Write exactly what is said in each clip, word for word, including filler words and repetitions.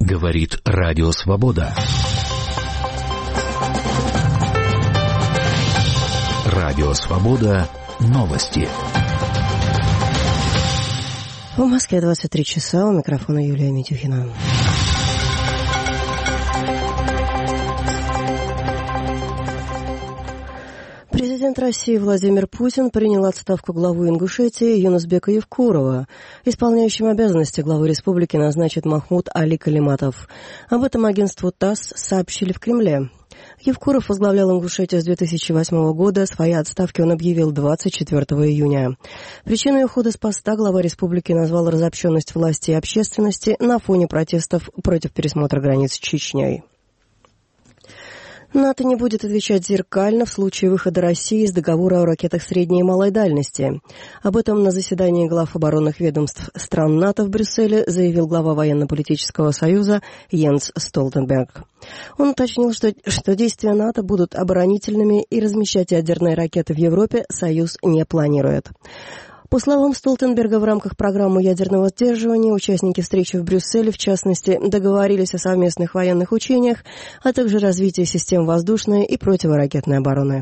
Говорит Радио Свобода. Радио Свобода. Новости. В Москве двадцать три часа. У микрофона Юлия Митюхина. Президент России Владимир Путин принял отставку главы Ингушетии Юнусбека Евкурова. Исполняющим обязанности главы республики назначит Махмуд Али Калиматов. Об этом агентству ТАСС сообщили в Кремле. Евкуров возглавлял Ингушетию с две тысячи восьмого года. Свои отставки он объявил двадцать четвёртого июня. Причиной ухода с поста глава республики назвал разобщенность власти и общественности на фоне протестов против пересмотра границ с Чечней. НАТО не будет отвечать зеркально в случае выхода России из договора о ракетах средней и малой дальности. Об этом на заседании глав оборонных ведомств стран НАТО в Брюсселе заявил глава военно-политического союза Йенс Столтенберг. Он уточнил, что, что действия НАТО будут оборонительными и размещать ядерные ракеты в Европе Союз не планирует. По словам Столтенберга, в рамках программы ядерного сдерживания участники встречи в Брюсселе, в частности, договорились о совместных военных учениях, а также развитии систем воздушной и противоракетной обороны.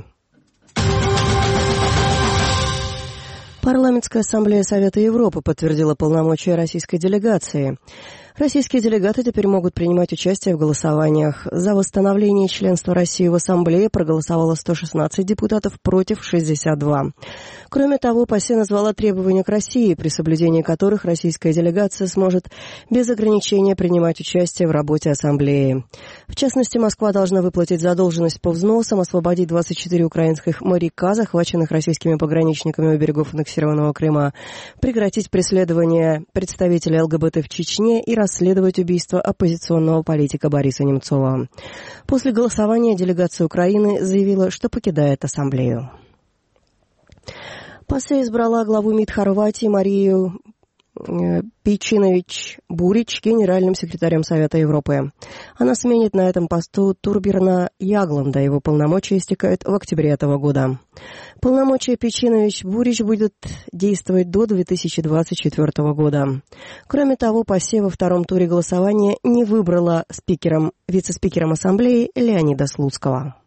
Парламентская ассамблея Совета Европы подтвердила полномочия российской делегации. Российские делегаты теперь могут принимать участие в голосованиях. За восстановление членства России в Ассамблее проголосовало сто шестнадцать депутатов против шестьдесят два. Кроме того, ПАСЕ назвала требования к России, при соблюдении которых российская делегация сможет без ограничения принимать участие в работе Ассамблеи. В частности, Москва должна выплатить задолженность по взносам, освободить двадцать четыре украинских моряка, захваченных российскими пограничниками у берегов аннексированного Крыма, прекратить преследование представителей ЛГБТ в Чечне и расследовать убийство оппозиционного политика Бориса Немцова. После голосования делегация Украины заявила, что покидает Ассамблею. ПАСЕ избрала главу МИД Хорватии Марию Пейчинович Бурич генеральным секретарем Совета Европы. Она сменит на этом посту Турбирна Ягланда. Его полномочия истекают в октябре этого года. Полномочия Пейчинович Бурич будут действовать до две тысячи двадцать четвёртого года. Кроме того, ПАСЕ во втором туре голосования не выбрала спикером, вице-спикером Ассамблеи Леонида Слуцкого.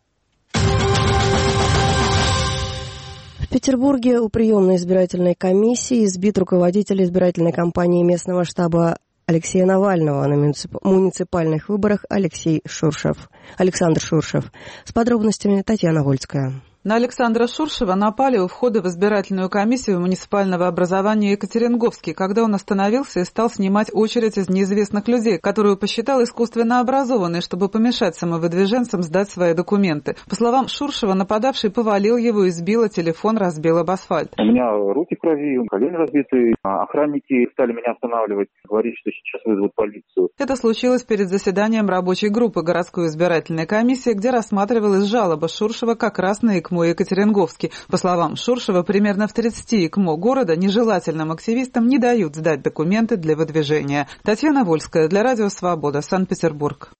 В Петербурге у приемной избирательной комиссии избит руководитель избирательной кампании местного штаба Алексея Навального на муниципальных выборах Алексей Шуршев. Александр Шуршев. С подробностями Татьяна Вольская. На Александра Шуршева напали у входа в избирательную комиссию муниципального образования Екатеринговский, когда он остановился и стал снимать очередь из неизвестных людей, которую посчитал искусственно образованной, чтобы помешать самовыдвиженцам сдать свои документы. По словам Шуршева, нападавший повалил его, избил, а телефон разбил об асфальт. У меня руки в крови, колени разбиты. Охранники стали меня останавливать, говорить, что сейчас вызовут полицию. Это случилось перед заседанием рабочей группы городской избирательной комиссии, где рассматривалась жалоба Шуршева как раз на ЭКМО Екатеринговский. По словам Шуршева, примерно в тридцати ЭКМО города нежелательным активистам не дают сдать документы для выдвижения. Татьяна Вольская для Радио Свобода, Санкт-Петербург.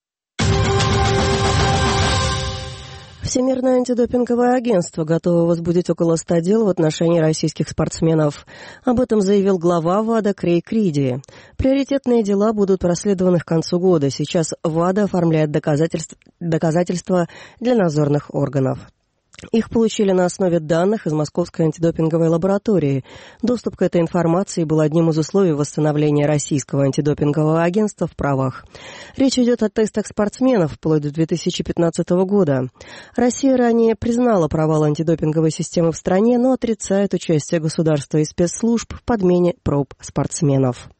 Всемирное антидопинговое агентство готово возбудить около ста дел в отношении российских спортсменов. Об этом заявил глава ВАДА Крейг Риди. Приоритетные дела будут проследованы к концу года. Сейчас ВАДА оформляет доказательств, доказательства для надзорных органов. Их получили на основе данных из Московской антидопинговой лаборатории. Доступ к этой информации был одним из условий восстановления российского антидопингового агентства в правах. Речь идет о тестах спортсменов вплоть до две тысячи пятнадцатого года. Россия ранее признала провал антидопинговой системы в стране, но отрицает участие государства и спецслужб в подмене проб спортсменов.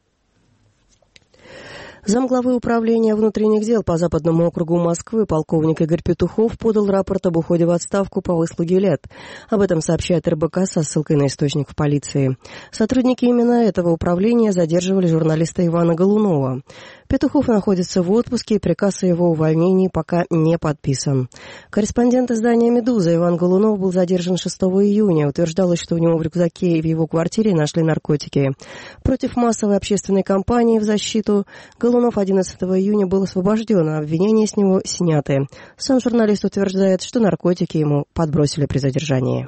Замглавы управления внутренних дел по Западному округу Москвы полковник Игорь Петухов подал рапорт об уходе в отставку по выслуге лет. Об этом сообщает эр бэ ка со ссылкой на источник в полиции. Сотрудники именно этого управления задерживали журналиста Ивана Голунова. Петухов находится в отпуске, и приказ о его увольнении пока не подписан. Корреспондент издания «Медуза» Иван Голунов был задержан шестого июня. Утверждалось, что у него в рюкзаке и в его квартире нашли наркотики. Против массовой общественной кампании в защиту Голунов одиннадцатого июня был освобожден, а обвинения с него сняты. Сам журналист утверждает, что наркотики ему подбросили при задержании.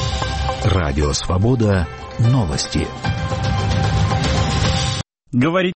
Радио Свобода. Новости. Говорит